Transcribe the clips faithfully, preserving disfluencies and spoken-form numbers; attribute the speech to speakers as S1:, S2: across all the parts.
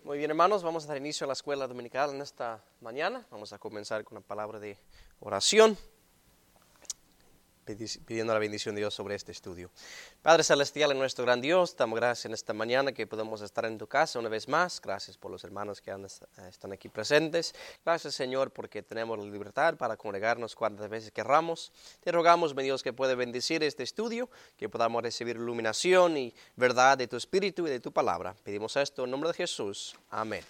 S1: Muy bien, hermanos, vamos a dar inicio a la escuela dominical en esta mañana. Vamos a comenzar con una palabra de oración, pidiendo la bendición de Dios sobre este estudio. Padre celestial, en nuestro gran Dios, damos gracias en esta mañana que podemos estar en tu casa una vez más. Gracias por los hermanos que han, están aquí presentes. Gracias, Señor, porque tenemos la libertad para congregarnos cuantas veces querramos. Te rogamos, mi Dios, que pueda bendecir este estudio, que podamos recibir iluminación y verdad de tu Espíritu y de tu palabra. Pedimos esto en nombre de Jesús. Amén.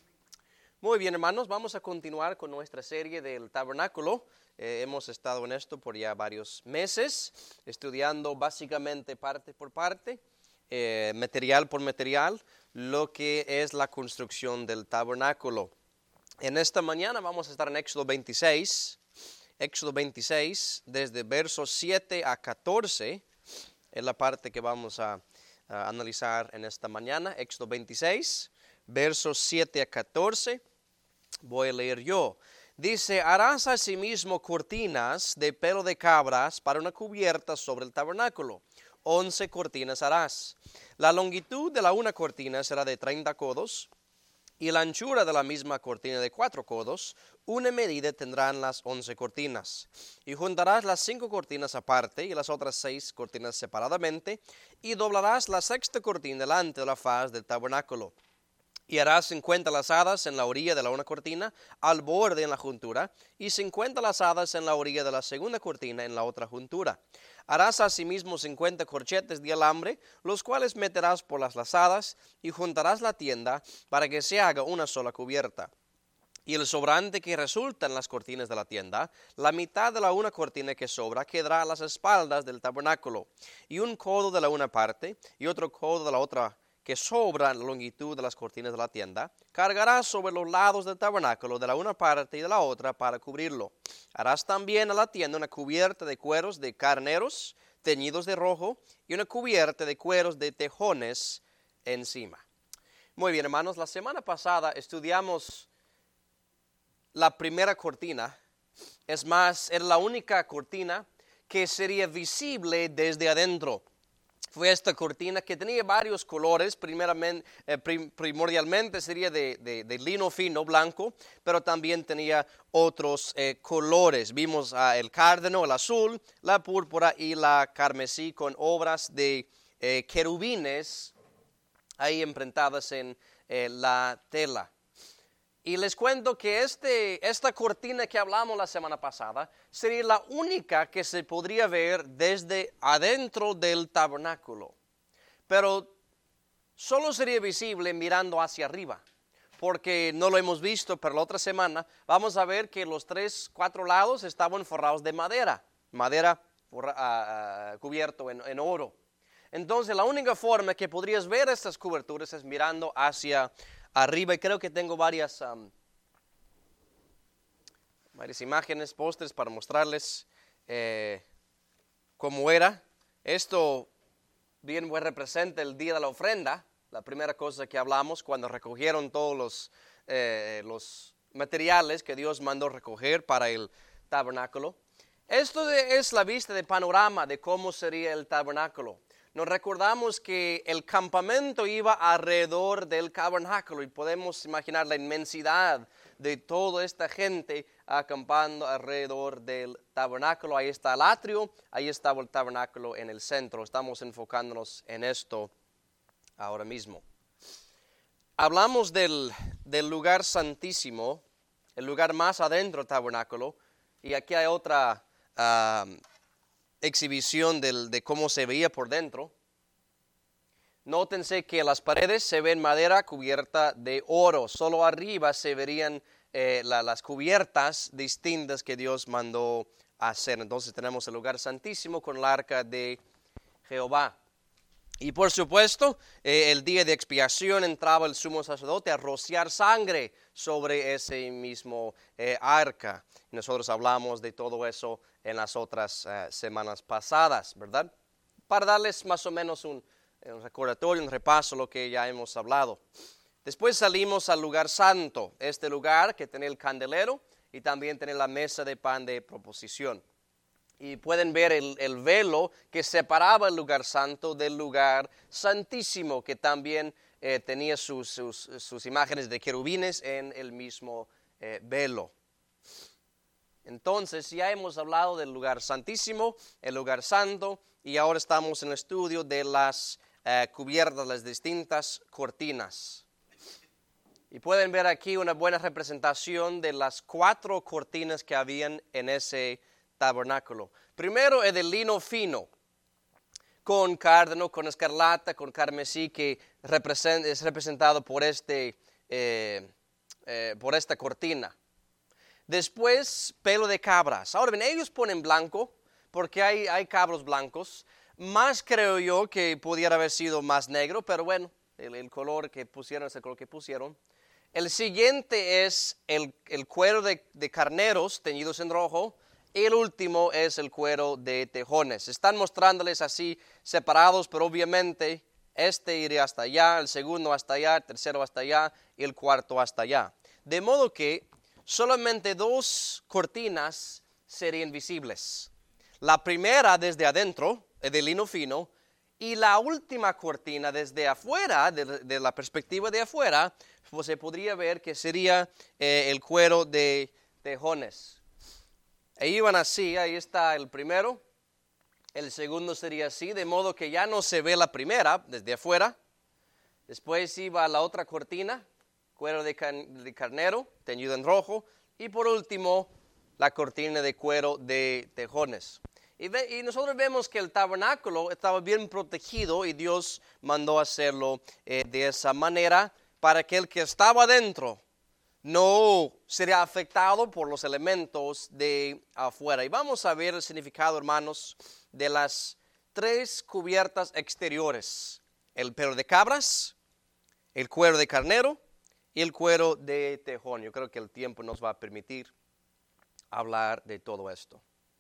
S1: Muy bien, hermanos, vamos a continuar con nuestra serie del tabernáculo. Eh, hemos estado en esto por ya varios meses, estudiando básicamente parte por parte, eh, material por material, lo que es la construcción del tabernáculo. En esta mañana vamos a estar en Éxodo veintiséis, Éxodo veintiséis, desde versos siete a catorce, es la parte que vamos a, a analizar en esta mañana. Éxodo veintiséis, versos siete a catorce, voy a leer yo. Dice, harás asimismo cortinas de pelo de cabras para una cubierta sobre el tabernáculo. Once cortinas harás. La longitud de la una cortina será de treinta codos, y la anchura de la misma cortina de cuatro codos. Una medida tendrán las once cortinas. Y juntarás las cinco cortinas aparte y las otras seis cortinas separadamente, y doblarás la sexta cortina delante de la faz del tabernáculo. Y harás cincuenta lazadas en la orilla de la una cortina, al borde en la juntura, y cincuenta lazadas en la orilla de la segunda cortina en la otra juntura. Harás asimismo cincuenta corchetes de alambre, los cuales meterás por las lazadas, y juntarás la tienda para que se haga una sola cubierta. Y el sobrante que resulta en las cortinas de la tienda, la mitad de la una cortina que sobra quedará a las espaldas del tabernáculo, y un codo de la una parte, y otro codo de la otra que sobra en la longitud de las cortinas de la tienda, cargarás sobre los lados del tabernáculo de la una parte y de la otra para cubrirlo. Harás también a la tienda una cubierta de cueros de carneros teñidos de rojo y una cubierta de cueros de tejones encima. Muy bien, hermanos, la semana pasada estudiamos la primera cortina. Es más, era la única cortina que sería visible desde adentro. Fue esta cortina que tenía varios colores, primeramente, eh, prim, primordialmente sería de, de, de lino fino, blanco, pero también tenía otros eh, colores. Vimos uh, el cárdeno, el azul, la púrpura y la carmesí con obras de eh, querubines ahí imprintadas en eh, la tela. Y les cuento que este, esta cortina que hablamos la semana pasada sería la única que se podría ver desde adentro del tabernáculo. Pero solo sería visible mirando hacia arriba, porque no lo hemos visto, pero la otra semana vamos a ver que los tres, cuatro lados estaban forrados de madera, madera forra, uh, cubierto en, en oro. Entonces la única forma que podrías ver estas coberturas es mirando hacia arriba, y creo que tengo varias, um, varias imágenes, pósters para mostrarles eh, cómo era. Esto bien pues, representa el día de la ofrenda, la primera cosa que hablamos cuando recogieron todos los, eh, los materiales que Dios mandó recoger para el tabernáculo. Esto de, es la vista de panorama de cómo sería el tabernáculo. Nos recordamos que el campamento iba alrededor del tabernáculo y podemos imaginar la inmensidad de toda esta gente acampando alrededor del tabernáculo. Ahí está el atrio, ahí estaba el tabernáculo en el centro. Estamos enfocándonos en esto ahora mismo. Hablamos del, del lugar santísimo, el lugar más adentro del tabernáculo, y aquí hay otra Uh, exhibición del, de cómo se veía por dentro. Nótense que las paredes se ven madera cubierta de oro. Solo arriba se verían eh, la, las cubiertas distintas que Dios mandó hacer. Entonces tenemos el lugar santísimo con el arca de Jehová. Y por supuesto, eh, el día de expiación entraba el sumo sacerdote a rociar sangre sobre ese mismo eh, arca. Nosotros hablamos de todo eso en las otras uh, semanas pasadas, ¿verdad? Para darles más o menos un, un recordatorio, un repaso de lo que ya hemos hablado. Después salimos al lugar santo, este lugar que tiene el candelero y también tiene la mesa de pan de proposición. Y pueden ver el, el velo que separaba el lugar santo del lugar santísimo, que también eh, tenía sus, sus, sus imágenes de querubines en el mismo eh, velo. Entonces ya hemos hablado del lugar santísimo, el lugar santo, y ahora estamos en el estudio de las eh, cubiertas, las distintas cortinas. Y pueden ver aquí una buena representación de las cuatro cortinas que habían en ese tabernáculo. Primero es de lino fino, con cárdeno, con escarlata, con carmesí, que represent, es representado por, este, eh, eh, por esta cortina. Después, pelo de cabras. Ahora bien, ellos ponen blanco porque hay, hay cabros blancos. Más creo yo que pudiera haber sido más negro, pero bueno, el, el color que pusieron es el color que pusieron. El siguiente es el, el cuero de, de carneros teñidos en rojo. Y el último es el cuero de tejones. Están mostrándoles así separados, pero obviamente este iría hasta allá, el segundo hasta allá, el tercero hasta allá y el cuarto hasta allá. De modo que solamente dos cortinas serían visibles. La primera desde adentro, de lino fino, y la última cortina desde afuera, de, de la perspectiva de afuera, pues se podría ver que sería eh, el cuero de tejones. E iban así, ahí está el primero, el segundo sería así, de modo que ya no se ve la primera desde afuera. Después iba la otra cortina, cuero de, can, de carnero, teñido en rojo, y por último la cortina de cuero de tejones. Y, ve, y nosotros vemos que el tabernáculo estaba bien protegido y Dios mandó hacerlo eh, de esa manera para que el que estaba dentro no sería afectado por los elementos de afuera. Y vamos a ver el significado, hermanos, de las tres cubiertas exteriores. El pelo de cabras, el cuero de carnero y el cuero de tejón. Yo creo que el tiempo nos va a permitir hablar de todo esto.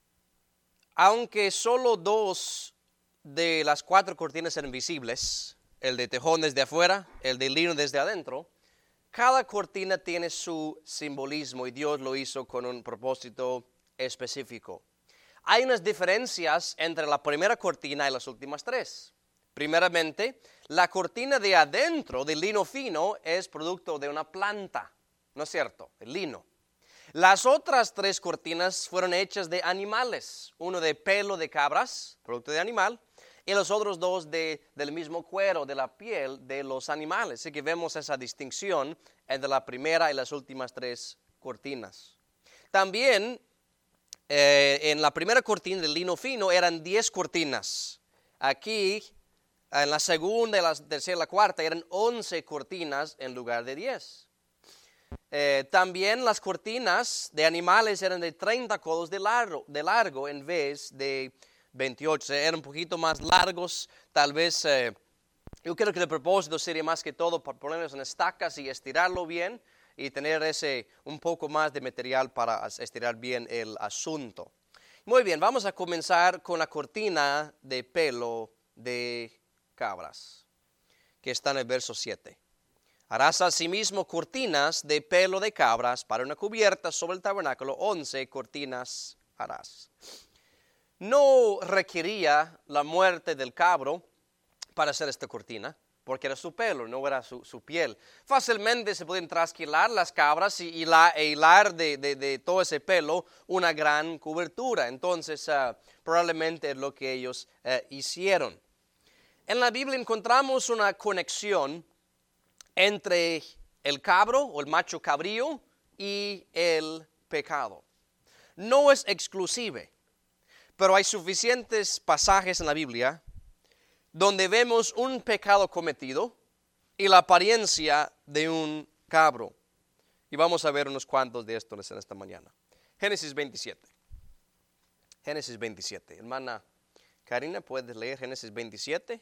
S1: Aunque solo dos de las cuatro cortinas eran visibles, el de tejón desde afuera, el de lino desde adentro, cada cortina tiene su simbolismo y Dios lo hizo con un propósito específico. Hay unas diferencias entre la primera cortina y las últimas tres. Primeramente, la cortina de adentro de lino fino es producto de una planta, ¿no es cierto? El lino. Las otras tres cortinas fueron hechas de animales, uno de pelo de cabras, producto de animal, y los otros dos de, del mismo cuero, de la piel de los animales. Así que vemos esa distinción entre la primera y las últimas tres cortinas. También eh, en la primera cortina de lino fino eran diez cortinas. Aquí, en la segunda, la tercera y la cuarta eran once cortinas en lugar de diez. Eh, también las cortinas de animales eran de treinta codos de largo, de largo en vez de veintiocho, eran un poquito más largos, tal vez, eh, yo creo que el propósito sería más que todo para ponerlos en estacas y estirarlo bien y tener ese un poco más de material para estirar bien el asunto. Muy bien, vamos a comenzar con la cortina de pelo de cabras, que está en el verso siete. Harás asimismo cortinas de pelo de cabras para una cubierta sobre el tabernáculo, once cortinas harás. No requería la muerte del cabro para hacer esta cortina, porque era su pelo, no era su, su piel. Fácilmente se pueden trasquilar las cabras y, y la, e hilar de, de, de todo ese pelo una gran cobertura. Entonces, uh, probablemente es lo que ellos uh, hicieron. En la Biblia encontramos una conexión entre el cabro o el macho cabrío y el pecado. No es exclusive. Pero hay suficientes pasajes en la Biblia donde vemos un pecado cometido y la apariencia de un cabro. Y vamos a ver unos cuantos de estos en esta mañana. Génesis veintisiete. Génesis veintisiete. Hermana Karina, ¿puedes leer Génesis veintisiete?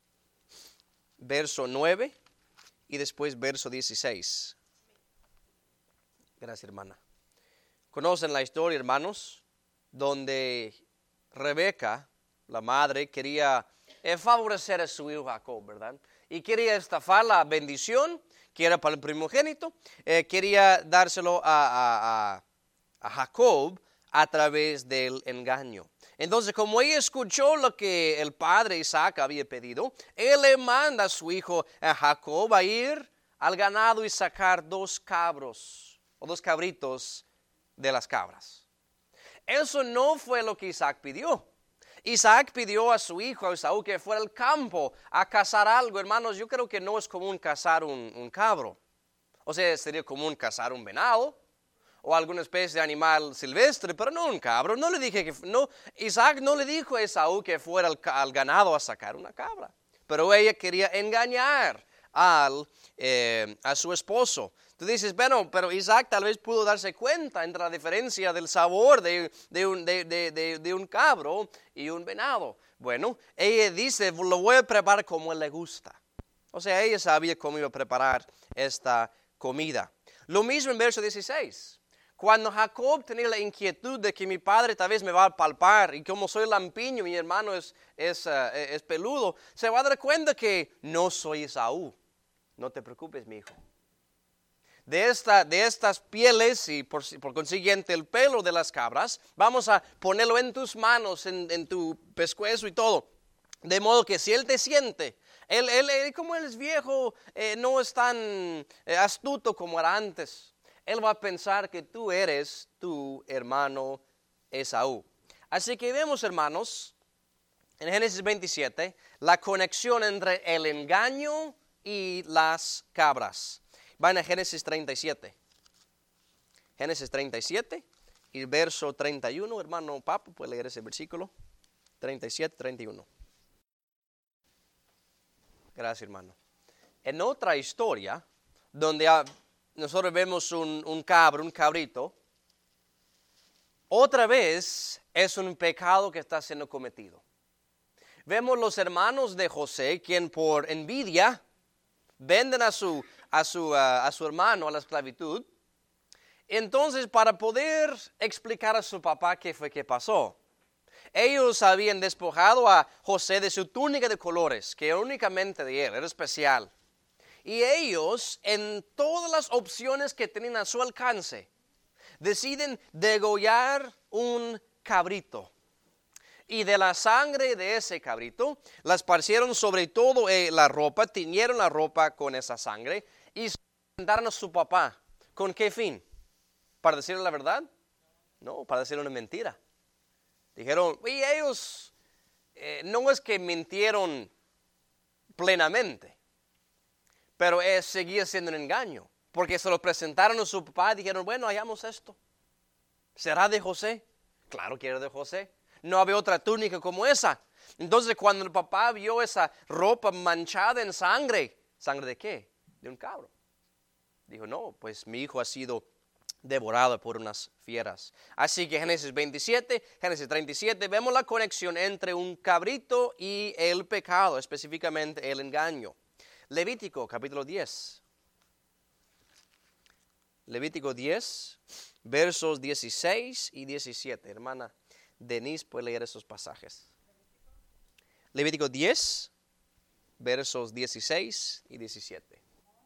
S1: Verso nueve y después verso dieciséis. Gracias, hermana. ¿Conocen la historia, hermanos? Donde Rebeca, la madre, quería eh, favorecer a su hijo Jacob, ¿verdad? Y quería estafar la bendición que era para el primogénito. Eh, quería dárselo a, a, a, a Jacob a través del engaño. Entonces, como ella escuchó lo que el padre Isaac había pedido, él le manda a su hijo a Jacob a ir al ganado y sacar dos cabros o dos cabritos de las cabras. Eso no fue lo que Isaac pidió. Isaac pidió a su hijo, a Esaú, que fuera al campo a cazar algo. Hermanos, yo creo que no es común cazar un, un cabro. O sea, sería común cazar un venado o alguna especie de animal silvestre, pero no un cabro. No le dije que, no, Isaac no le dijo a Esaú que fuera al, al ganado a sacar una cabra. Pero ella quería engañar al, eh, a su esposo. Tú dices, bueno, pero Isaac tal vez pudo darse cuenta entre la diferencia del sabor de, de, un, de, de, de, de un cabro y un venado. Bueno, ella dice, lo voy a preparar como él le gusta. O sea, ella sabía cómo iba a preparar esta comida. Lo mismo en verso dieciséis. Cuando Jacob tenía la inquietud de que mi padre tal vez me va a palpar y como soy lampiño, mi hermano es, es, uh, es peludo, se va a dar cuenta que no soy Esaú. No te preocupes, mi hijo. De, esta, de estas pieles y por, por consiguiente el pelo de las cabras, vamos a ponerlo en tus manos, en, en tu pescuezo y todo. De modo que si él te siente, él, él, él como él es viejo, eh, no es tan eh, astuto como era antes. Él va a pensar que tú eres tu hermano Esaú. Así que vemos, hermanos, en Génesis veintisiete, la conexión entre el engaño y las cabras. Van a Génesis treinta y siete. Génesis treinta y siete y verso treinta y uno, hermano Papo, puede leer ese versículo. treinta y siete, treinta y uno. Gracias, hermano. En otra historia, donde ha, nosotros vemos un, un cabro, un cabrito, otra vez es un pecado que está siendo cometido. Vemos los hermanos de José, quien por envidia venden a su, a su, uh, a su hermano a la esclavitud. Entonces, para poder explicar a su papá qué fue que pasó, ellos habían despojado a José de su túnica de colores, que era únicamente de él, era especial. Y ellos, en todas las opciones que tenían a su alcance, deciden degollar un cabrito. Y de la sangre de ese cabrito, la esparcieron sobre todo eh, la ropa, tiñeron la ropa con esa sangre y se presentaron a su papá. ¿Con qué fin? ¿Para decirle la verdad? No, para decirle una mentira. Dijeron, y ellos eh, no es que mintieron plenamente, pero eh, seguía siendo un engaño, porque se lo presentaron a su papá y dijeron, bueno, hagamos esto. ¿Será de José? Claro que era de José. No había otra túnica como esa. Entonces, cuando el papá vio esa ropa manchada en sangre, ¿sangre de qué? De un cabro. Dijo, no, pues mi hijo ha sido devorado por unas fieras. Así que Génesis veintisiete, Génesis treinta y siete, vemos la conexión entre un cabrito y el pecado, específicamente el engaño. Levítico, capítulo diez. Levítico diez, versos dieciséis y diecisiete. Hermana Denise puede leer esos pasajes. Levítico diez, versos dieciséis y diecisiete.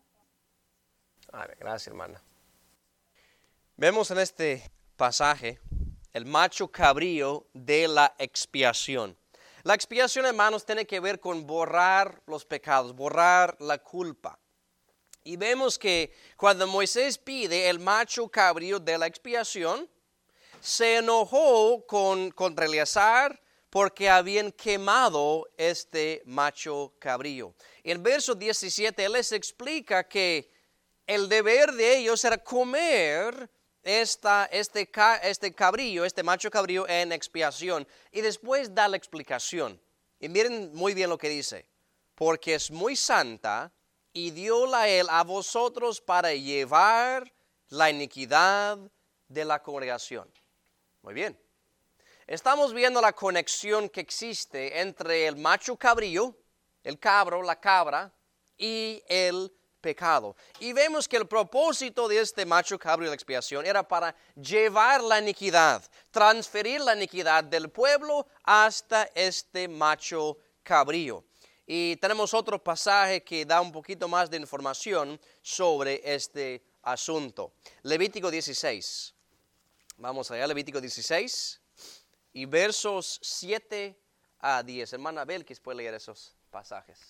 S1: A ver, gracias, hermana. Vemos en este pasaje el macho cabrío de la expiación. La expiación, hermanos, tiene que ver con borrar los pecados, borrar la culpa. Y vemos que cuando Moisés pide el macho cabrío de la expiación, se enojó con, contra Eleazar porque habían quemado este macho cabrío. En verso diecisiete, él les explica que el deber de ellos era comer esta, este, este cabrillo, este macho cabrío en expiación. Y después da la explicación. Y miren muy bien lo que dice. Porque es muy santa y dióla él a vosotros para llevar la iniquidad de la congregación. Muy bien. Estamos viendo la conexión que existe entre el macho cabrío, el cabro, la cabra, y el pecado. Y vemos que el propósito de este macho cabrío de la expiación era para llevar la iniquidad, transferir la iniquidad del pueblo hasta este macho cabrío. Y tenemos otro pasaje que da un poquito más de información sobre este asunto. Levítico dieciséis. Vamos allá, Levítico dieciséis, y versos siete a diez. Hermana Belkis puede leer esos pasajes.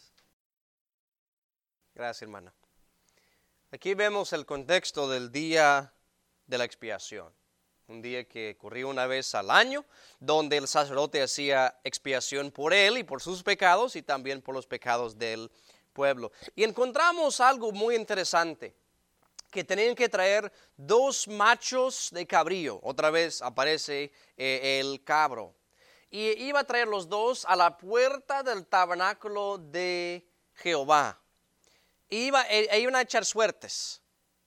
S1: Gracias, hermana. Aquí vemos el contexto del día de la expiación. Un día que ocurrió una vez al año, donde el sacerdote hacía expiación por él y por sus pecados y también por los pecados del pueblo. Y encontramos algo muy interesante, que tenían que traer dos machos de cabrío. Otra vez aparece eh, el cabro. Y iba a traer los dos a la puerta del tabernáculo de Jehová. Iba, e, iban a echar suertes.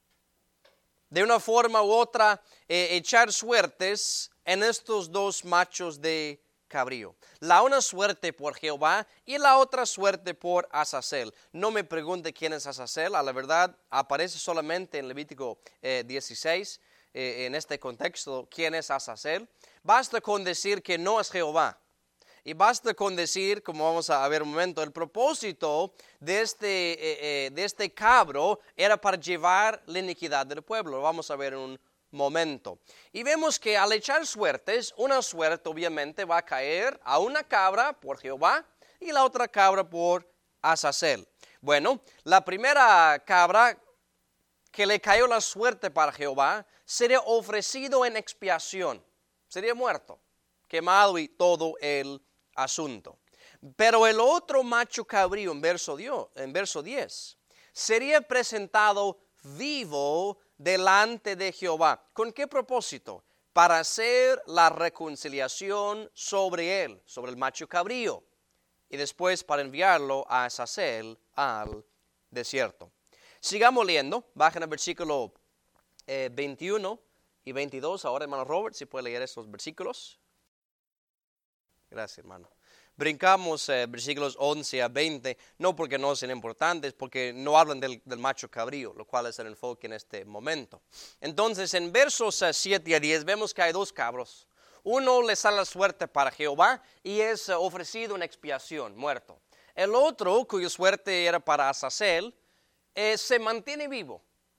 S1: De una forma u otra, eh, echar suertes en estos dos machos de cabrío. La una suerte por Jehová y la otra suerte por Azazel. No me pregunte quién es Azazel, a la verdad aparece solamente en Levítico eh, dieciséis, eh, en este contexto, quién es Azazel. Basta con decir que no es Jehová. Y basta con decir, como vamos a ver un momento, el propósito de este, eh, eh, de este cabro era para llevar la iniquidad del pueblo. Lo vamos a ver en un momento. Y vemos que al echar suertes, una suerte obviamente va a caer a una cabra por Jehová y la otra cabra por Azazel. Bueno, la primera cabra que le cayó la suerte para Jehová sería ofrecido en expiación. Sería muerto, quemado y todo el asunto. Pero el otro macho cabrío en verso diez sería presentado vivo delante de Jehová. ¿Con qué propósito? Para hacer la reconciliación sobre él, sobre el macho cabrío, y después para enviarlo a Azazel al desierto. Sigamos leyendo, bajen al versículo eh, veintiuno y veintidós. Ahora, hermano Robert, si puede leer esos versículos. Gracias, hermano. Brincamos eh, versículos once a veinte, no porque no sean importantes, porque no hablan del, del macho cabrío, lo cual es el enfoque en este momento. Entonces, en versos eh, siete a diez vemos que hay dos cabros. Uno le sale la suerte para Jehová y es eh, ofrecido en expiación, muerto. El otro, cuya suerte era para Azazel, eh, se mantiene vivo.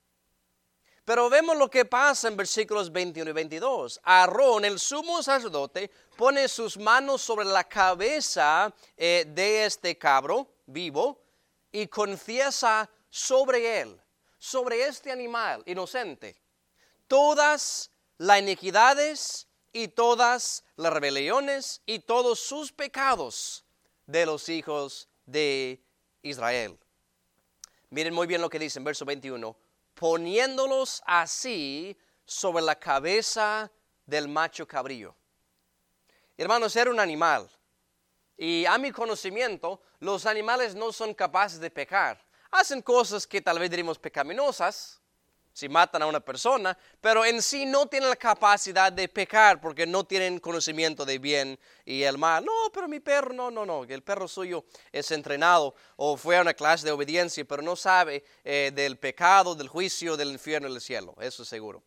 S1: Pero vemos lo que pasa en versículos veintiuno y veintidós. Aarón, el sumo sacerdote, pone sus manos sobre la cabeza eh, de este cabro vivo y confiesa sobre él, sobre este animal inocente, todas las iniquidades y todas las rebeliones y todos sus pecados de los hijos de Israel. Miren muy bien lo que dice en verso veintiuno. Poniéndolos así sobre la cabeza del macho cabrío. Hermanos, era un animal. Y a mi conocimiento, los animales no son capaces de pecar. Hacen cosas que tal vez diríamos pecaminosas, si matan a una persona, pero en sí no tienen la capacidad de pecar porque no tienen conocimiento de bien y el mal. No, pero mi perro, no, no, no, el perro suyo es entrenado o fue a una clase de obediencia, pero no sabe eh, del pecado, del juicio, del infierno y del cielo, eso es seguro.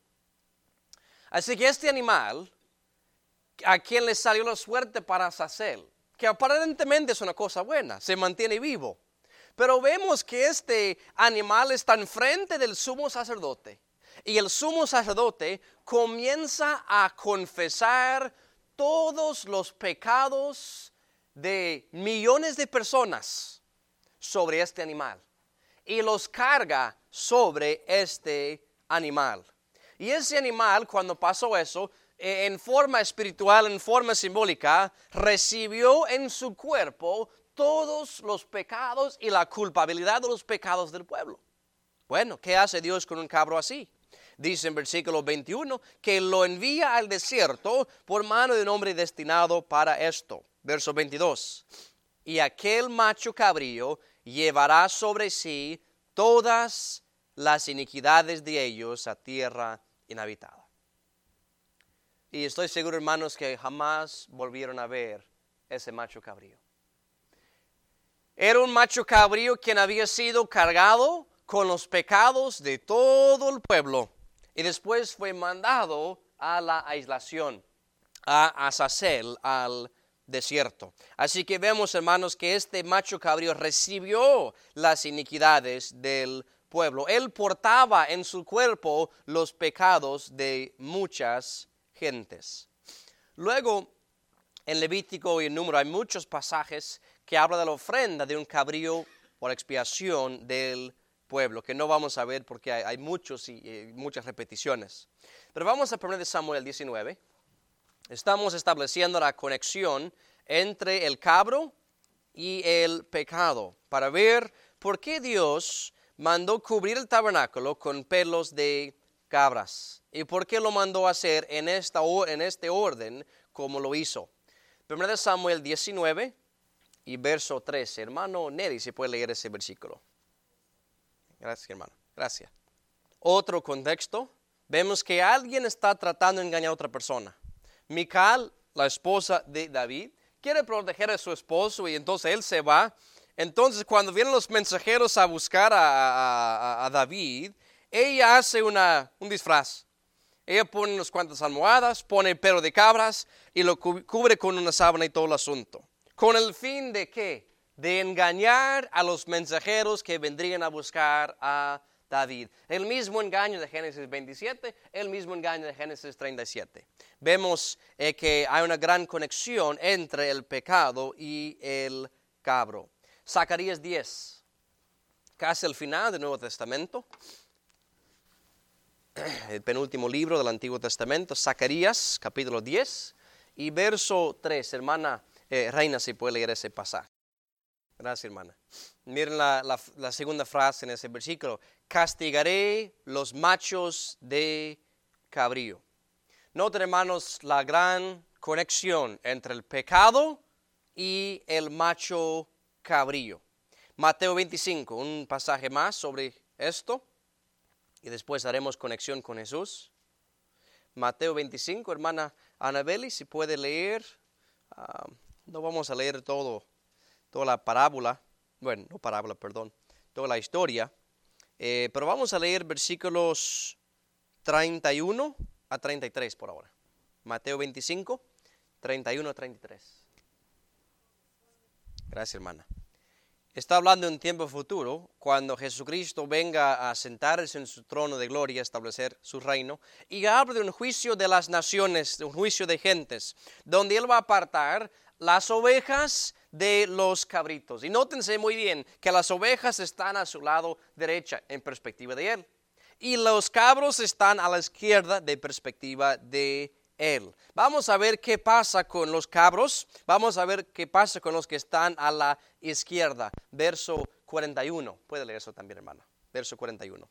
S1: Así que este animal, a quien le salió la suerte para Azazel, que aparentemente es una cosa buena, se mantiene vivo. Pero vemos que este animal está enfrente del sumo sacerdote. Y el sumo sacerdote comienza a confesar todos los pecados de millones de personas sobre este animal. Y los carga sobre este animal. Y ese animal, cuando pasó eso, en forma espiritual, en forma simbólica, recibió en su cuerpo todos los pecados y la culpabilidad de los pecados del pueblo. Bueno, ¿qué hace Dios con un cabro así? Dice en versículo veintiuno que lo envía al desierto por mano de un hombre destinado para esto. Verso veintidós. Y aquel macho cabrío llevará sobre sí todas las iniquidades de ellos a tierra inhabitada. Y estoy seguro, hermanos, que jamás volvieron a ver ese macho cabrío. Era un macho cabrío quien había sido cargado con los pecados de todo el pueblo y después fue mandado a la aislación, a Azazel, al desierto. Así que vemos, hermanos, que este macho cabrío recibió las iniquidades del pueblo. Él portaba en su cuerpo los pecados de muchas gentes. Luego, En Levítico y en Número hay muchos pasajes que hablan de la ofrenda de un cabrío por expiación del pueblo, que no vamos a ver porque hay, hay muchos y, y muchas repeticiones. Pero vamos a primero de Samuel diecinueve. Estamos estableciendo la conexión entre el cabro y el pecado para ver por qué Dios mandó cubrir el tabernáculo con pelos de cabras y por qué lo mandó hacer en, esta, en este orden como lo hizo. Primero de Samuel diecinueve y verso trece. Hermano Neri, si puede leer ese versículo. Gracias, hermano. Gracias. Otro contexto. Vemos que alguien está tratando de engañar a otra persona. Mical, la esposa de David, quiere proteger a su esposo y entonces él se va. Entonces cuando vienen los mensajeros a buscar a, a, a David, ella hace una, un disfraz. Ella pone unas cuantas almohadas, pone el pelo de cabras y lo cubre con una sábana y todo el asunto. ¿Con el fin de qué? De engañar a los mensajeros que vendrían a buscar a David. El mismo engaño de Génesis veintisiete, el mismo engaño de Génesis treinta y siete. Vemos eh, que hay una gran conexión entre el pecado y el cabro. Zacarías diez, casi el final del Nuevo Testamento. El penúltimo libro del Antiguo Testamento, Zacarías, capítulo diez, y verso tres. Hermana eh, Reina, si puede leer ese pasaje. Gracias, hermana. Miren la, la, la segunda frase en ese versículo. Castigaré los machos de cabrío. Noten, hermanos, la gran conexión entre el pecado y el macho cabrío. Mateo veinticinco, un pasaje más sobre esto. Y después haremos conexión con Jesús. Mateo veinticinco, hermana Anabeli, si puede leer. Uh, no vamos a leer todo, toda la parábola. Bueno, no parábola, perdón. Toda la historia. Eh, pero vamos a leer versículos treinta y uno a treinta y tres por ahora. Mateo veinticinco, treinta y uno a treinta y tres. Gracias, hermana. Está hablando de un tiempo futuro, cuando Jesucristo venga a sentarse en su trono de gloria, a establecer su reino, y habla de un juicio de las naciones, de un juicio de gentes, donde Él va a apartar las ovejas de los cabritos. Y nótense muy bien que las ovejas están a su lado derecha, en perspectiva de Él, y los cabros están a la izquierda, de perspectiva de Él. Vamos a ver qué pasa con los cabros. Vamos a ver qué pasa con los que están a la izquierda. Verso cuarenta y uno. Puede leer eso también, hermana. Verso cuarenta y uno.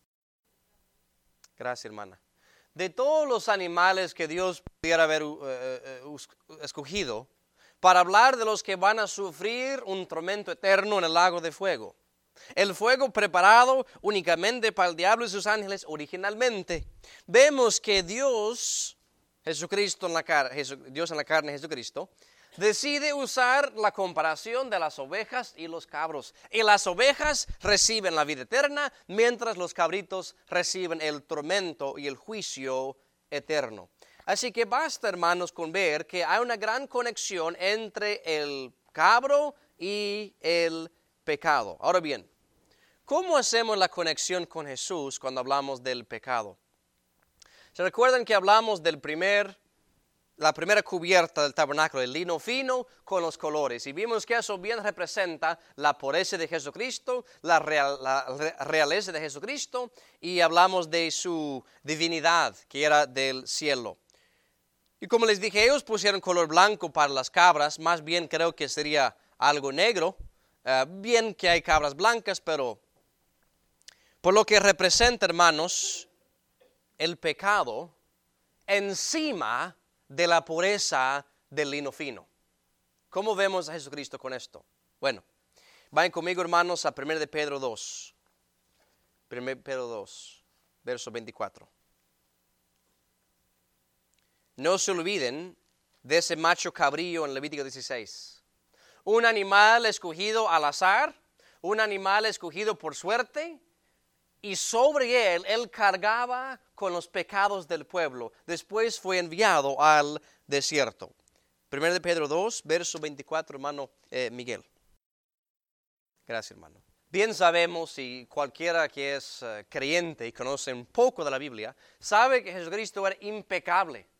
S1: Gracias, hermana. De todos los animales que Dios pudiera haber uh, uh, uh, escogido para hablar de los que van a sufrir un tormento eterno en el lago de fuego. El fuego preparado únicamente para el diablo y sus ángeles originalmente. Vemos que Dios... Jesucristo en la carne, Dios en la carne, Jesucristo, decide usar la comparación de las ovejas y los cabros. Y las ovejas reciben la vida eterna, mientras los cabritos reciben el tormento y el juicio eterno. Así que basta, hermanos, con ver que hay una gran conexión entre el cabro y el pecado. Ahora bien, ¿cómo hacemos la conexión con Jesús cuando hablamos del pecado? ¿Se recuerdan que hablamos del primer, la primera cubierta del tabernáculo, el lino fino con los colores? Y vimos que eso bien representa la pureza de Jesucristo, la, real, la realeza de Jesucristo, y hablamos de su divinidad, que era del cielo. Y como les dije, ellos pusieron color blanco para las cabras, más bien creo que sería algo negro. Uh, bien que hay cabras blancas, pero por lo que representa, hermanos, el pecado encima de la pureza del lino fino. ¿Cómo vemos a Jesucristo con esto? Bueno, vayan conmigo, hermanos, a primero de Pedro dos. primero de Pedro dos, verso veinticuatro. No se olviden de ese macho cabrío en Levítico dieciséis. Un animal escogido al azar, un animal escogido por suerte, y sobre él, él cargaba con los pecados del pueblo. Después fue enviado al desierto. primero de Pedro dos, verso veinticuatro, hermano eh, Miguel. Gracias, hermano. Bien sabemos, y cualquiera que es uh, creyente y conoce un poco de la Biblia, sabe que Jesucristo era impecable.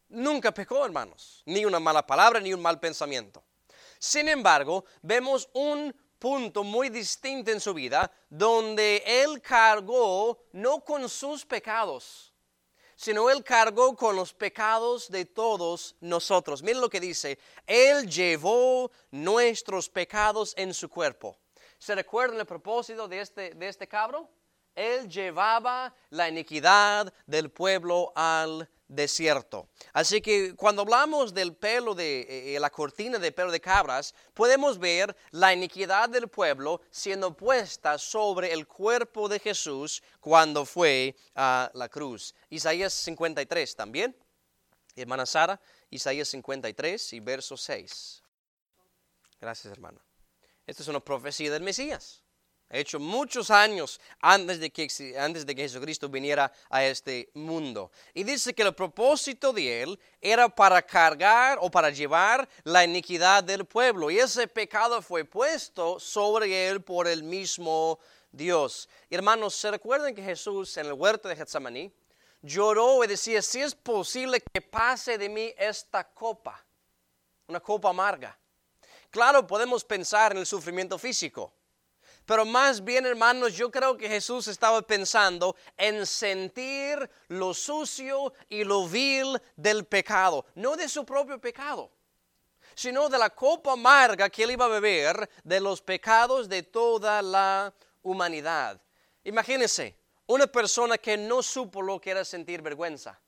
S1: Nunca pecó, hermanos. Ni una mala palabra, ni un mal pensamiento. Sin embargo, vemos un punto muy distinto en su vida donde Él cargó no con sus pecados, sino Él cargó con los pecados de todos nosotros. Miren lo que dice, Él llevó nuestros pecados en su cuerpo. ¿Se recuerdan el propósito de este, de este cabro? Él llevaba la iniquidad del pueblo al desierto. Así que cuando hablamos del pelo de eh, la cortina de pelo de cabras, podemos ver la iniquidad del pueblo siendo puesta sobre el cuerpo de Jesús cuando fue a la cruz. Isaías cincuenta y tres también. Hermana Sara, Isaías cincuenta y tres y verso seis. Gracias, hermana. Esta es una profecía del Mesías. Hecho muchos años antes de, que, antes de que Jesucristo viniera a este mundo. Y dice que el propósito de Él era para cargar o para llevar la iniquidad del pueblo. Y ese pecado fue puesto sobre Él por el mismo Dios. Hermanos, ¿se recuerdan que Jesús en el huerto de Getsemaní lloró y decía, si es posible que pase de mí esta copa, una copa amarga? Claro, podemos pensar en el sufrimiento físico. Pero más bien, hermanos, yo creo que Jesús estaba pensando en sentir lo sucio y lo vil del pecado. No de su propio pecado, sino de la copa amarga que él iba a beber de los pecados de toda la humanidad. Imagínense, una persona que no supo lo que era sentir vergüenza.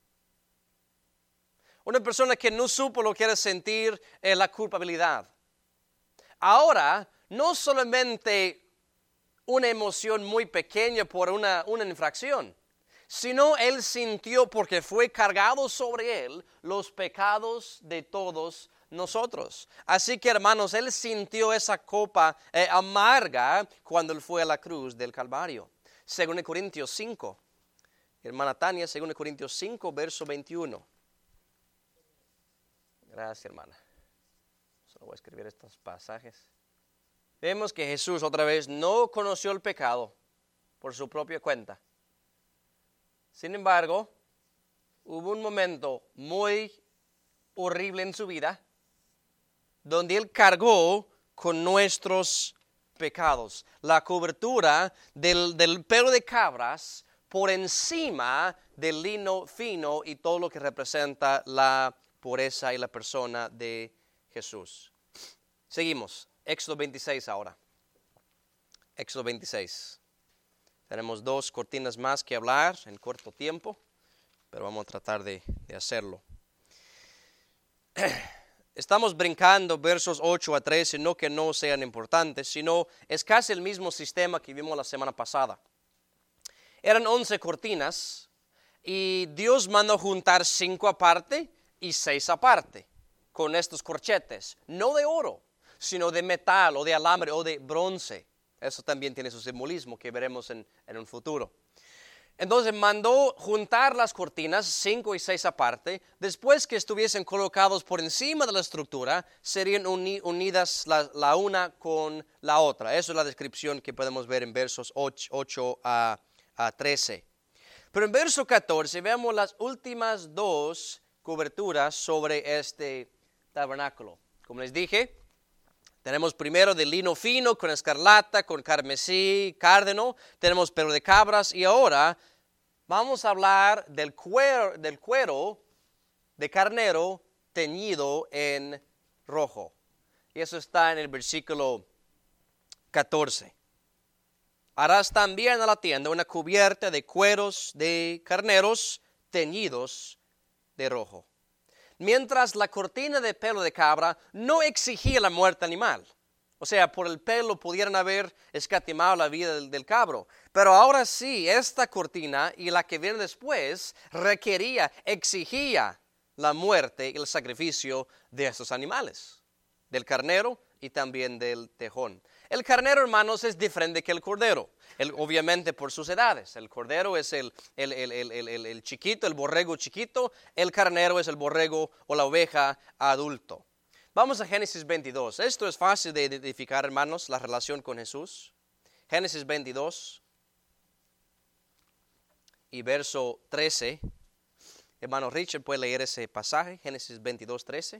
S1: Una persona que no supo lo que era sentir eh, la culpabilidad. Ahora, no solamente una emoción muy pequeña por una, una infracción, sino él sintió, porque fue cargado sobre él, los pecados de todos nosotros. Así que, hermanos, él sintió esa copa eh, amarga cuando él fue a la cruz del Calvario. Según Corintios cinco, hermana Tania, según Corintios cinco, verso veintiuno. Gracias, hermana. Solo voy a escribir estos pasajes. Vemos que Jesús otra vez no conoció el pecado por su propia cuenta. Sin embargo, hubo un momento muy horrible en su vida donde Él cargó con nuestros pecados. La cobertura del, del pelo de cabras por encima del lino fino y todo lo que representa la pureza y la persona de Jesús. Seguimos. Éxodo veintiséis ahora. Éxodo veintiséis. Tenemos dos cortinas más que hablar en corto tiempo, pero vamos a tratar de, de hacerlo. Estamos brincando versos ocho a trece, no que no sean importantes, sino es casi el mismo sistema que vimos la semana pasada. Eran once cortinas y Dios mandó juntar cinco aparte y seis aparte con estos corchetes, no de oro, sino de metal o de alambre o de bronce. Eso también tiene su simbolismo que veremos en, en un futuro. Entonces mandó juntar las cortinas, cinco y seis aparte. Después que estuviesen colocados por encima de la estructura, serían uni, unidas la, la una con la otra. Eso es la descripción que podemos ver en versos ocho a trece. Pero en verso catorce vemos las últimas dos coberturas sobre este tabernáculo. Como les dije, tenemos primero de lino fino con escarlata, con carmesí, cárdeno. Tenemos pelo de cabras y ahora vamos a hablar del cuero, del cuero de carnero teñido en rojo. Y eso está en el versículo catorce. Harás también a la tienda una cubierta de cueros de carneros teñidos de rojo. Mientras la cortina de pelo de cabra no exigía la muerte animal. O sea, por el pelo pudieran haber escatimado la vida del, del cabro. Pero ahora sí, esta cortina y la que viene después requería, exigía la muerte y el sacrificio de estos animales. Del carnero y también del tejón. El carnero, hermanos, es diferente que el cordero. El, obviamente por sus edades. El cordero es el, el, el, el, el, el chiquito, el borrego chiquito. El carnero es el borrego o la oveja adulto. Vamos a Génesis veintidós. Esto es fácil de identificar, hermanos, la relación con Jesús. Génesis veintidós y verso trece. Hermano Richard, ¿puede leer ese pasaje? Génesis veintidós, trece.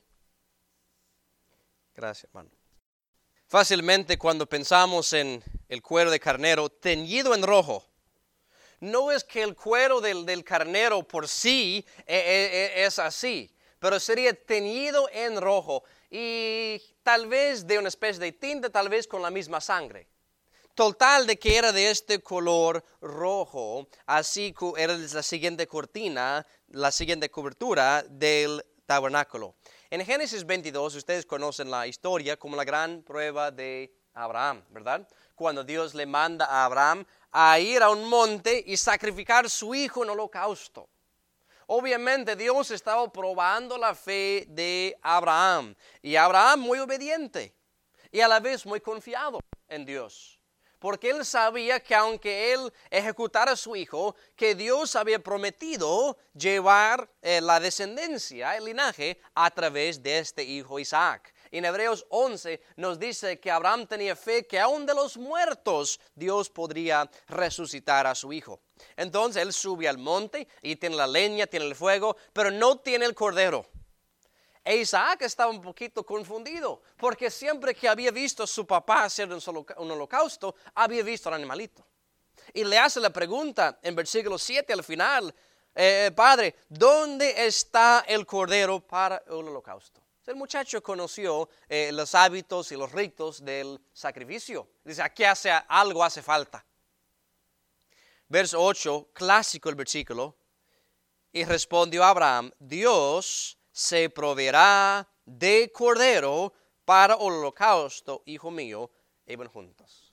S1: Gracias, hermano. Fácilmente cuando pensamos en el cuero de carnero teñido en rojo, no es que el cuero del, del carnero por sí es, es así, pero sería teñido en rojo y tal vez de una especie de tinta, tal vez con la misma sangre. Total de que era de este color rojo, así era la siguiente cortina, la siguiente cobertura del tabernáculo. En Génesis veintidós, ustedes conocen la historia como la gran prueba de Abraham, ¿verdad? Cuando Dios le manda a Abraham a ir a un monte y sacrificar a su hijo en holocausto. Obviamente Dios estaba probando la fe de Abraham, y Abraham muy obediente y a la vez muy confiado en Dios. Porque él sabía que aunque él ejecutara a su hijo, que Dios había prometido llevar eh, la descendencia, el linaje, a través de este hijo Isaac. En Hebreos once nos dice que Abraham tenía fe que aún de los muertos Dios podría resucitar a su hijo. Entonces él sube al monte y tiene la leña, tiene el fuego, pero no tiene el cordero. E Isaac estaba un poquito confundido, porque siempre que había visto a su papá hacer un holocausto, había visto al animalito. Y le hace la pregunta en versículo siete al final, eh, Padre, ¿dónde está el cordero para el holocausto? El muchacho conoció eh, los hábitos y los ritos del sacrificio. Dice, aquí hace, algo hace falta. Verso ocho, clásico el versículo. Y respondió Abraham, Dios se proveerá de cordero para el holocausto, hijo mío, iban juntos.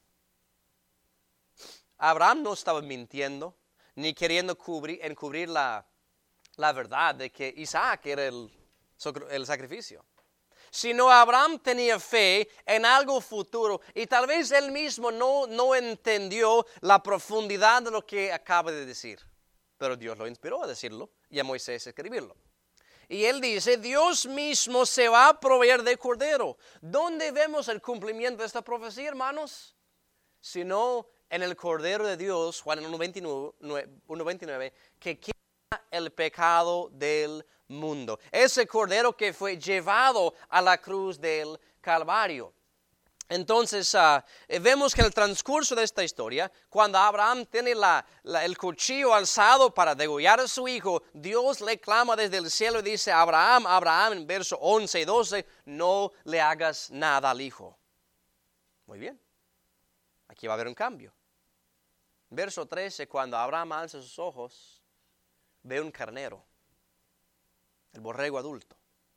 S1: Abraham no estaba mintiendo, ni queriendo cubrir, encubrir la, la verdad de que Isaac era el, el sacrificio. Sino Abraham tenía fe en algo futuro, y tal vez él mismo no, no entendió la profundidad de lo que acaba de decir. Pero Dios lo inspiró a decirlo y a Moisés a escribirlo. Y él dice, Dios mismo se va a proveer de cordero. ¿Dónde vemos el cumplimiento de esta profecía, hermanos? Sino en el cordero de Dios, Juan uno veintinueve, que quita el pecado del mundo. Ese cordero que fue llevado a la cruz del Calvario. Entonces uh, vemos que en el transcurso de esta historia, cuando Abraham tiene la, la, el cuchillo alzado para degollar a su hijo, Dios le clama desde el cielo y dice, Abraham, Abraham, en versos once y doce, no le hagas nada al hijo. Muy bien, aquí va a haber un cambio. Verso trece, cuando Abraham alza sus ojos, ve un carnero, el borrego adulto,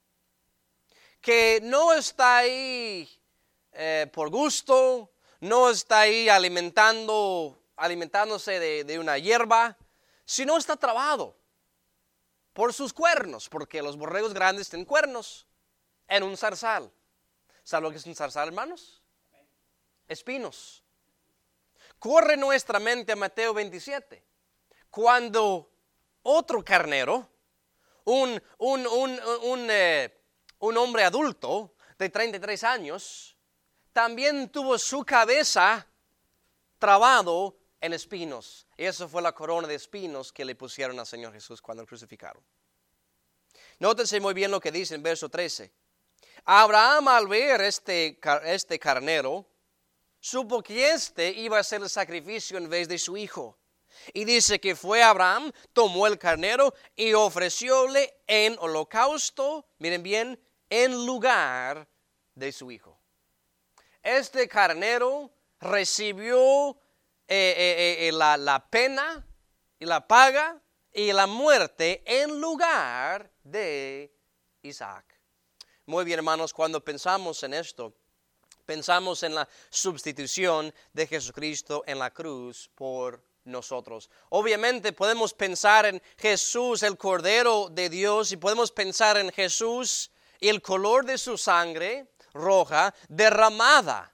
S1: que no está ahí Eh, por gusto, no está ahí alimentando, alimentándose de, de una hierba, sino está trabado por sus cuernos, porque los borregos grandes tienen cuernos, en un zarzal. ¿Sabe lo que es un zarzal, hermanos? Espinos. Corre nuestra mente a Mateo veintisiete, cuando otro carnero, un, un, un, un, eh, un hombre adulto de treinta y tres años, también tuvo su cabeza trabado en espinos. Y eso fue la corona de espinos que le pusieron al Señor Jesús cuando lo crucificaron. Nótense muy bien lo que dice en verso trece. Abraham, al ver este, este carnero, supo que este iba a ser el sacrificio en vez de su hijo. Y dice que fue Abraham, tomó el carnero y ofrecióle en holocausto, miren bien, en lugar de su hijo. Este carnero recibió eh, eh, eh, la, la pena y la paga y la muerte en lugar de Isaac. Muy bien, hermanos, cuando pensamos en esto, pensamos en la sustitución de Jesucristo en la cruz por nosotros. Obviamente podemos pensar en Jesús, el Cordero de Dios, y podemos pensar en Jesús y el color de su sangre roja derramada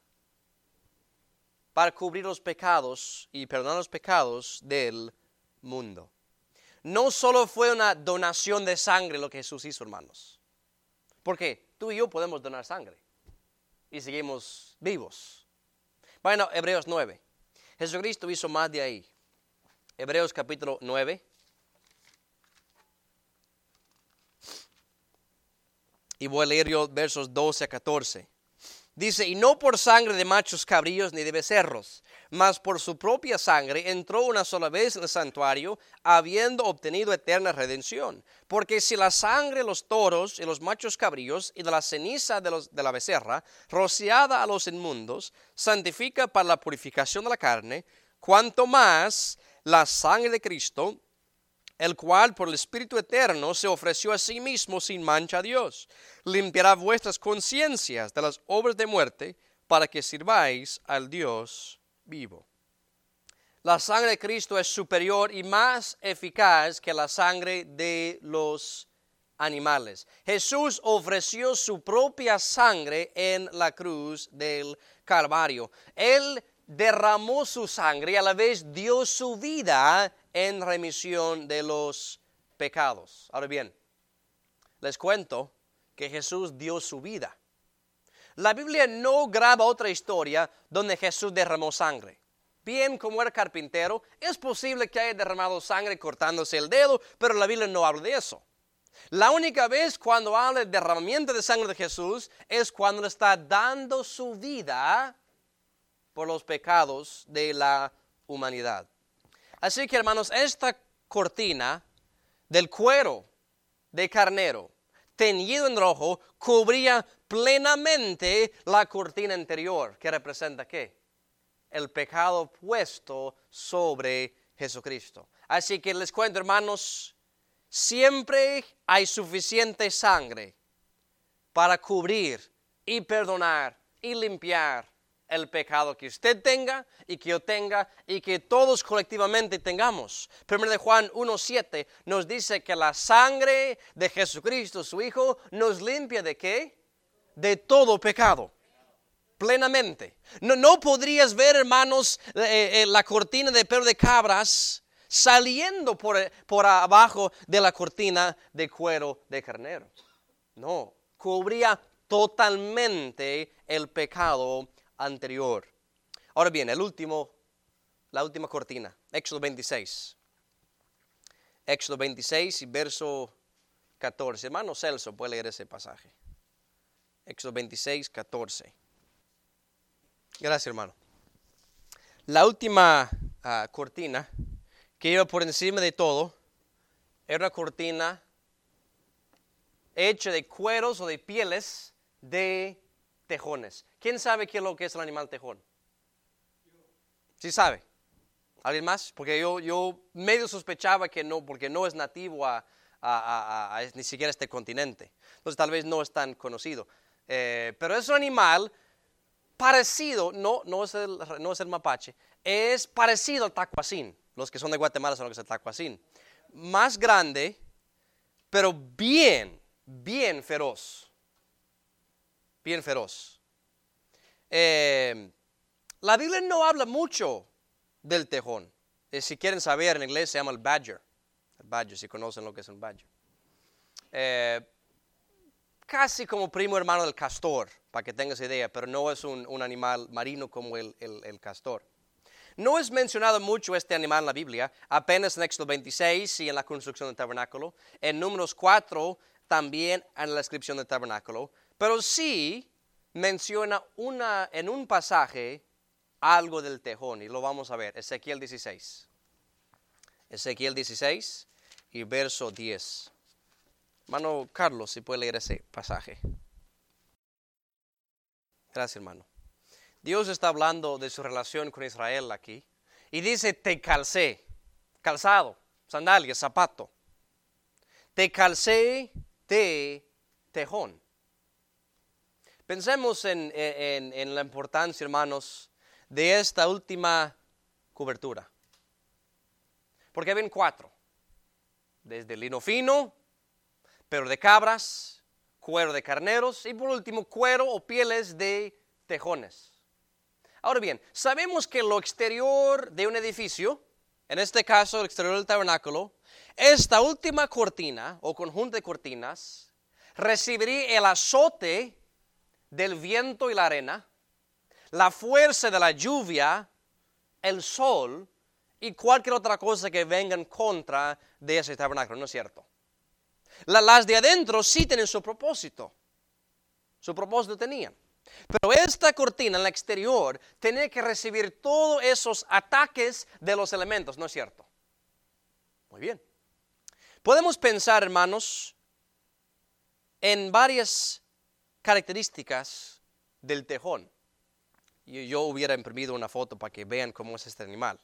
S1: para cubrir los pecados y perdonar los pecados del mundo. No solo fue una donación de sangre lo que Jesús hizo, hermanos. Porque tú y yo podemos donar sangre y seguimos vivos. Bueno, Hebreos nueve. Jesucristo hizo más de ahí. Hebreos capítulo nueve. Y voy a leer yo versos doce a catorce. Dice, y no por sangre de machos cabríos ni de becerros, mas por su propia sangre entró una sola vez en el santuario, habiendo obtenido eterna redención. Porque si la sangre de los toros y los machos cabríos y de la ceniza de, los, de la becerra, rociada a los inmundos, santifica para la purificación de la carne, cuanto más la sangre de Cristo, el cual por el Espíritu Eterno se ofreció a sí mismo sin mancha a Dios, limpiará vuestras conciencias de las obras de muerte para que sirváis al Dios vivo. La sangre de Cristo es superior y más eficaz que la sangre de los animales. Jesús ofreció su propia sangre en la cruz del Calvario. Él derramó su sangre y a la vez dio su vida en remisión de los pecados. Ahora bien, les cuento que Jesús dio su vida. La Biblia no graba otra historia donde Jesús derramó sangre. Bien, como era carpintero, es posible que haya derramado sangre cortándose el dedo, pero la Biblia no habla de eso. La única vez cuando habla del derramamiento de sangre de Jesús es cuando le está dando su vida por los pecados de la humanidad. Así que, hermanos, esta cortina del cuero de carnero teñido en rojo cubría plenamente la cortina anterior, que representa ¿qué? El pecado puesto sobre Jesucristo. Así que les cuento, hermanos, siempre hay suficiente sangre para cubrir y perdonar y limpiar el pecado que usted tenga y que yo tenga y que todos colectivamente tengamos. Primero de Juan uno siete nos dice que la sangre de Jesucristo, su Hijo, nos limpia ¿de qué? De todo pecado. Plenamente. No, no podrías ver, hermanos, eh, eh, la cortina de pelo de cabras saliendo por, por abajo de la cortina de cuero de carnero. No, cubría totalmente el pecado anterior. Ahora bien, el último, la última cortina, Éxodo veintiséis. Éxodo veintiséis y verso catorce. Hermano Celso puede leer ese pasaje. Éxodo veintiséis, catorce. Gracias, hermano. La última uh, cortina que iba por encima de todo era una cortina hecha de cueros o de pieles de tejones. ¿Quién sabe qué es lo que es el animal tejón? ¿Sí sabe? ¿Alguien más? Porque yo, yo medio sospechaba que no, porque no es nativo a, a, a, a, a ni siquiera este continente. Entonces tal vez no es tan conocido. Eh, pero es un animal parecido, no, no, es el, no es el mapache, es parecido al tacuacín. Los que son de Guatemala saben lo que es el tacuacín. Más grande, pero bien, bien feroz. Bien feroz. Eh, la Biblia no habla mucho del tejón. Eh, si quieren saber, en inglés se llama el badger. El badger, si conocen lo que es un badger. Eh, casi como primo hermano del castor, para que tengas idea, pero no es un, un animal marino como el, el, el castor. No es mencionado mucho este animal en la Biblia, apenas en Éxodo veintiséis y en la construcción del tabernáculo. En Números cuatro también en la descripción del tabernáculo. Pero sí menciona una, en un pasaje algo del tejón y lo vamos a ver. Ezequiel dieciséis. Ezequiel dieciséis y verso diez. Hermano Carlos, si puede leer ese pasaje. Gracias, hermano. Dios está hablando de su relación con Israel aquí. Y dice, te calcé, calzado, sandalias, zapato. Te calcé de tejón. Pensemos en, en, en la importancia, hermanos, de esta última cobertura. Porque ven cuatro. Desde lino fino, pelo de cabras, cuero de carneros y por último cuero o pieles de tejones. Ahora bien, sabemos que lo exterior de un edificio, en este caso el exterior del tabernáculo, esta última cortina o conjunto de cortinas recibiría el azote del viento y la arena, la fuerza de la lluvia, el sol y cualquier otra cosa que venga en contra de ese tabernáculo, ¿no es cierto? La, las de adentro sí tienen su propósito. Su propósito tenían. Pero esta cortina en la exterior tenía que recibir todos esos ataques de los elementos, ¿no es cierto? Muy bien. Podemos pensar, hermanos, en varias características del tejón. Y yo hubiera imprimido una foto para que vean cómo es este animal.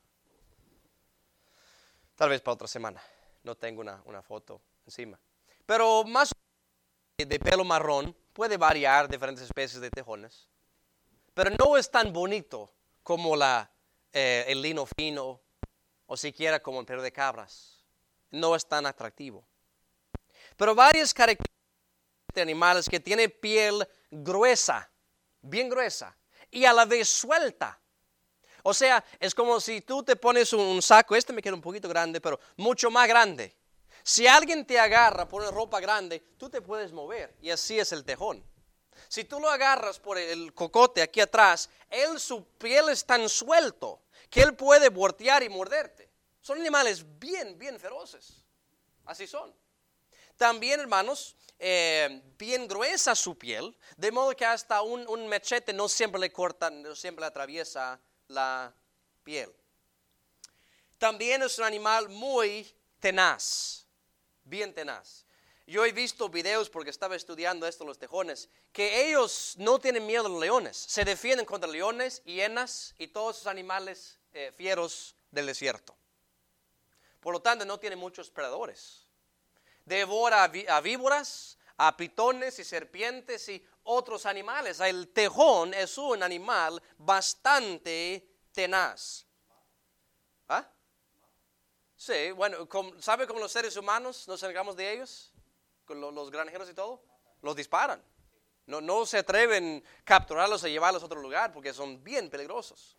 S1: Tal vez para otra semana. No tengo una, una foto encima. Pero más de pelo marrón, puede variar diferentes especies de tejones. Pero no es tan bonito como la, eh, el lino fino o siquiera como el pelo de cabras. No es tan atractivo. Pero varias características de animales que tienen piel gruesa, bien gruesa, y a la vez suelta. O sea, es como si tú te pones un saco, este me queda un poquito grande, pero mucho más grande. Si alguien te agarra por una ropa grande, tú te puedes mover, y así es el tejón. Si tú lo agarras por el cocote aquí atrás, él, su piel es tan suelto que él puede voltear y morderte. Son animales bien, bien feroces. Así son. También, hermanos, eh, bien gruesa su piel, de modo que hasta un, un machete no siempre le corta, no siempre le atraviesa la piel. También es un animal muy tenaz, bien tenaz. Yo he visto videos, porque estaba estudiando esto, los tejones, que ellos no tienen miedo a los leones. Se defienden contra leones, hienas y todos esos animales eh, fieros del desierto. Por lo tanto, no tiene muchos predadores. Devora a víboras, a pitones y serpientes y otros animales. El tejón es un animal bastante tenaz. ¿Ah? Sí, bueno, ¿sabe cómo los seres humanos nos encargamos de ellos? Con los granjeros y todo. Los disparan. No, no se atreven a capturarlos y llevarlos a otro lugar porque son bien peligrosos.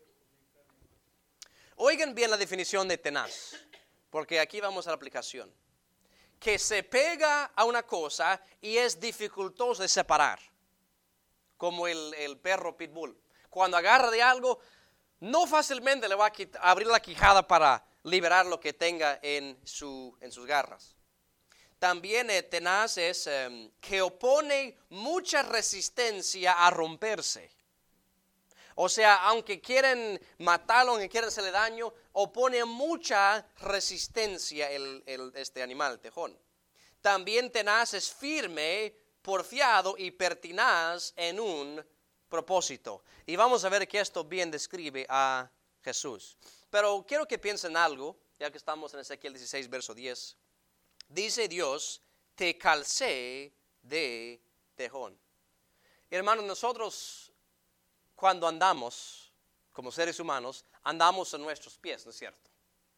S1: Oigan bien la definición de tenaz, porque aquí vamos a la aplicación. Que se pega a una cosa y es dificultoso de separar, como el, el perro pitbull. Cuando agarra de algo, no fácilmente le va a quitar, abrir la quijada para liberar lo que tenga en, su, en sus garras. También eh, tenaz es eh, que opone mucha resistencia a romperse. O sea, aunque quieren matarlo, aunque quieren hacerle daño, opone mucha resistencia el, el, este animal, el tejón. También tenaz es firme, porfiado y pertinaz en un propósito. Y vamos a ver que esto bien describe a Jesús. Pero quiero que piensen algo, ya que estamos en Ezequiel dieciséis, verso diez. Dice Dios, te calcé de tejón. Hermanos, nosotros cuando andamos, como seres humanos, andamos en nuestros pies, ¿no es cierto?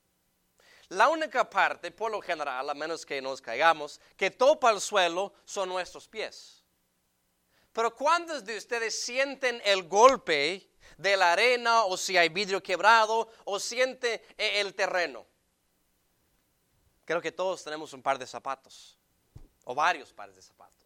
S1: La única parte, por lo general, a menos que nos caigamos, que topa el suelo son nuestros pies. Pero ¿cuántos de ustedes sienten el golpe de la arena o si hay vidrio quebrado o siente el terreno? Creo que todos tenemos un par de zapatos o varios pares de zapatos.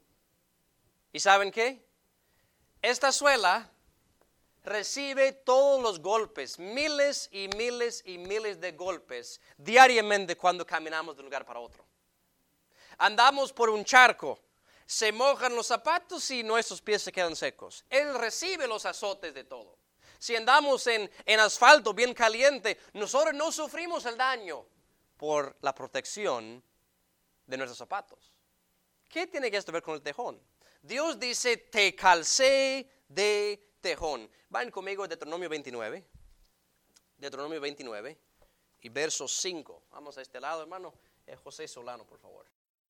S1: ¿Y saben qué? Esta suela recibe todos los golpes, miles y miles y miles de golpes diariamente cuando caminamos de un lugar para otro. Andamos por un charco, se mojan los zapatos y nuestros pies se quedan secos. Él recibe los azotes de todo. Si andamos en, en asfalto bien caliente, nosotros no sufrimos el daño por la protección de nuestros zapatos. ¿Qué tiene que esto ver con el tejón? Dios dice, te calcé de tejón. Vayan conmigo a Deuteronomio veintinueve. Deuteronomio veintinueve y verso cinco. Vamos a este lado, hermano. Eh, José Solano, por favor.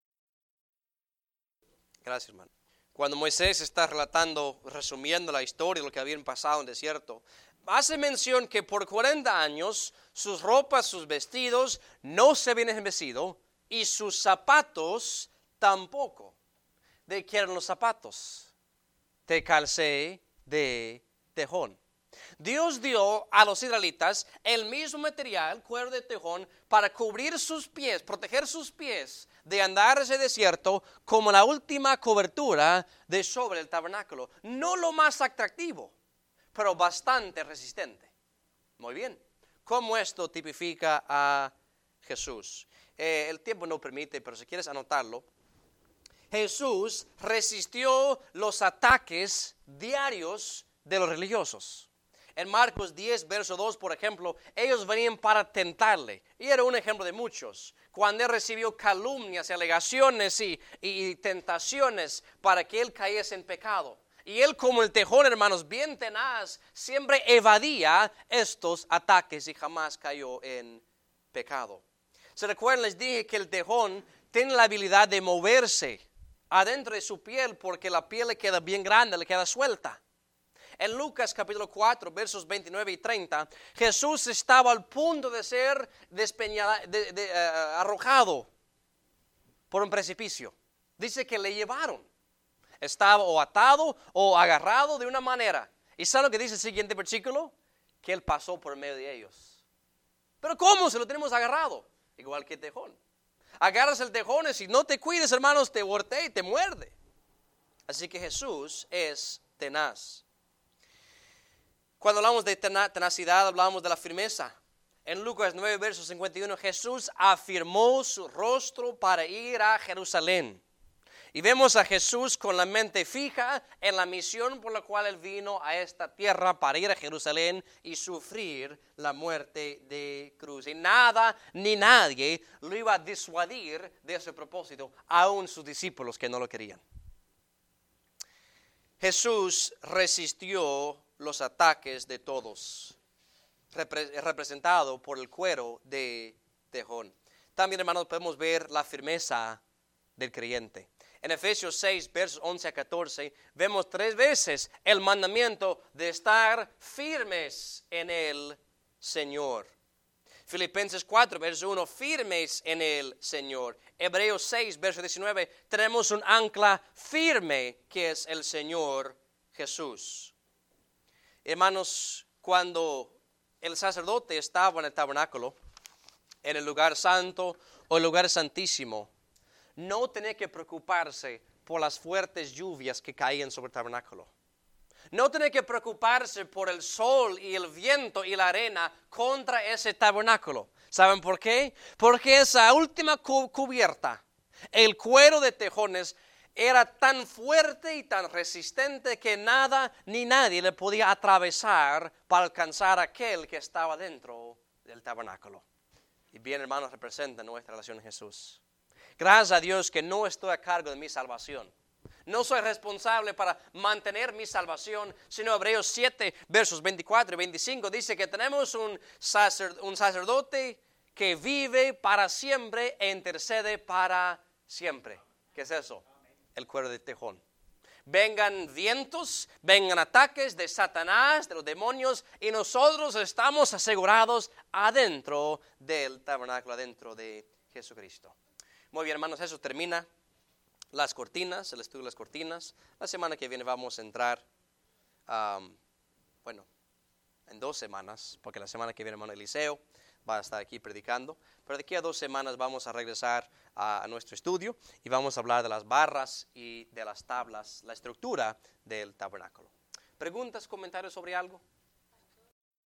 S1: Gracias, hermano. Cuando Moisés está relatando, resumiendo la historia de lo que habían pasado en el desierto, hace mención que por cuarenta años sus ropas, sus vestidos no se habían envejecido y sus zapatos tampoco. ¿De qué eran los zapatos? Te calcé de tejón. Dios dio a los israelitas el mismo material, cuero de tejón, para cubrir sus pies, proteger sus pies de andar ese desierto como la última cobertura de sobre el tabernáculo. No lo más atractivo, pero bastante resistente. Muy bien. ¿Cómo esto tipifica a Jesús? Eh, el tiempo no permite, pero si quieres anotarlo. Jesús resistió los ataques diarios de los religiosos. En Marcos diez, verso dos, por ejemplo, ellos venían para tentarle. Y era un ejemplo de muchos. Cuando él recibió calumnias, alegaciones y, y, y tentaciones para que él cayese en pecado. Y él, como el tejón, hermanos, bien tenaz, siempre evadía estos ataques y jamás cayó en pecado. ¿Se recuerdan? Les dije que el tejón tiene la habilidad de moverse adentro de su piel porque la piel le queda bien grande, le queda suelta. En Lucas capítulo cuatro, versos veintinueve y treinta, Jesús estaba al punto de ser despeñada, de, de, uh, arrojado por un precipicio. Dice que le llevaron. Estaba o atado o agarrado de una manera. ¿Y saben lo que dice el siguiente versículo? Que él pasó por medio de ellos. ¿Pero cómo? Se lo tenemos agarrado. Igual que el tejón. Agarras el tejón y si no te cuides, hermanos, te voltea y te muerde. Así que Jesús es tenaz. Cuando hablamos de tenacidad, hablamos de la firmeza. En Lucas nueve, verso cincuenta y uno, Jesús afirmó su rostro para ir a Jerusalén. Y vemos a Jesús con la mente fija en la misión por la cual Él vino a esta tierra para ir a Jerusalén y sufrir la muerte de cruz. Y nada ni nadie lo iba a disuadir de ese propósito, aun sus discípulos que no lo querían. Jesús resistió los ataques de todos, representado por el cuero de tejón. También, hermanos, podemos ver la firmeza del creyente. En Efesios seis, versos once a catorce, vemos tres veces el mandamiento de estar firmes en el Señor. Filipenses cuatro, verso uno, firmes en el Señor. Hebreos seis, verso diecinueve, tenemos un ancla firme que es el Señor Jesús. Hermanos, cuando el sacerdote estaba en el tabernáculo, en el lugar santo o el lugar santísimo, no tenía que preocuparse por las fuertes lluvias que caían sobre el tabernáculo. No tenía que preocuparse por el sol y el viento y la arena contra ese tabernáculo. ¿Saben por qué? Porque esa última cu- cubierta, el cuero de tejones, era tan fuerte y tan resistente que nada ni nadie le podía atravesar para alcanzar a aquel que estaba dentro del tabernáculo. Y bien, hermanos, representa nuestra relación a Jesús. Gracias a Dios que no estoy a cargo de mi salvación. No soy responsable para mantener mi salvación, sino Hebreos siete, versos veinticuatro y veinticinco, dice que tenemos un, sacer, un sacerdote que vive para siempre e intercede para siempre. ¿Qué es eso? El cuero de tejón. Vengan vientos, vengan ataques de Satanás, de los demonios, y nosotros estamos asegurados adentro del tabernáculo, adentro de Jesucristo. Muy bien, hermanos, eso termina las cortinas, el estudio de las cortinas. La semana que viene vamos a entrar, um, bueno, en dos semanas, porque la semana que viene, hermano Eliseo va a estar aquí predicando. Pero de aquí a dos semanas vamos a regresar a, a nuestro estudio y vamos a hablar de las barras y de las tablas, la estructura del tabernáculo. ¿Preguntas, comentarios sobre algo?